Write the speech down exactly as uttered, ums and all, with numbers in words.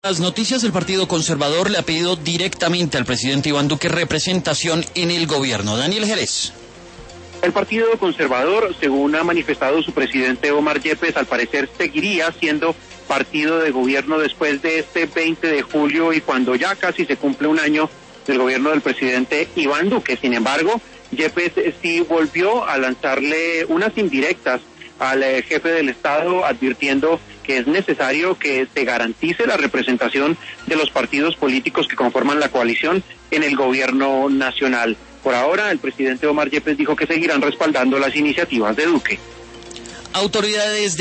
Las noticias del Partido Conservador le ha pedido directamente al presidente Iván Duque representación en el gobierno. Daniel Jerez. El Partido Conservador, según ha manifestado su presidente Omar Yepes, al parecer seguiría siendo partido de gobierno después de este veinte de julio y cuando ya casi se cumple un año del gobierno del presidente Iván Duque. Sin embargo, Yepes sí volvió a lanzarle unas indirectas al eh, jefe del Estado, advirtiendo que es necesario que se garantice la representación de los partidos políticos que conforman la coalición en el gobierno nacional. Por ahora, el presidente Omar Yepes dijo que seguirán respaldando las iniciativas de Duque. Autoridades